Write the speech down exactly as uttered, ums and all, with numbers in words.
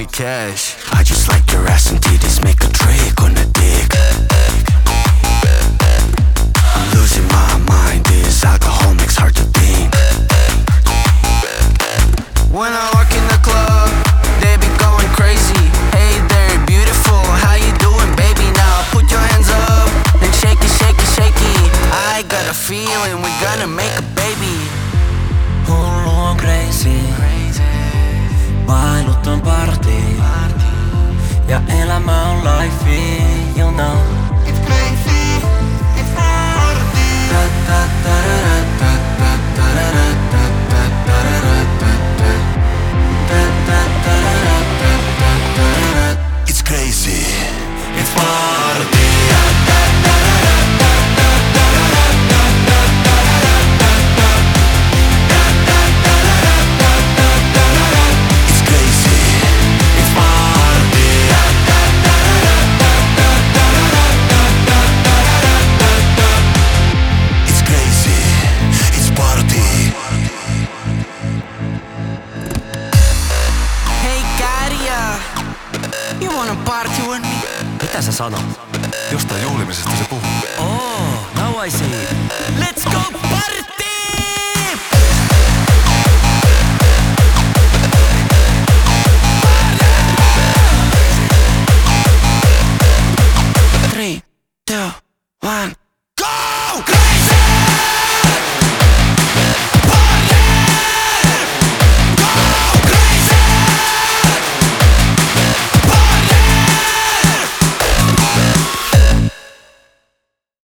me cash. I just like your ass and titties, make a trick on the dick. I'm losing my mind, this alcohol makes hard to think. When I walk in the club, they be going crazy. Hey there, beautiful, how you doing, baby? Now put your hands up and shake it, shake it, shake it. I got a feeling we're gonna make a baby. Hullu on crazy, bailut on party, ja elämä on life, you know. It's crazy, it's party. It's crazy, it's party. You wanna party with me? Mitä sä sanot? Jostain juhlimisesta se puhuu. Oh, now I see. Let's go!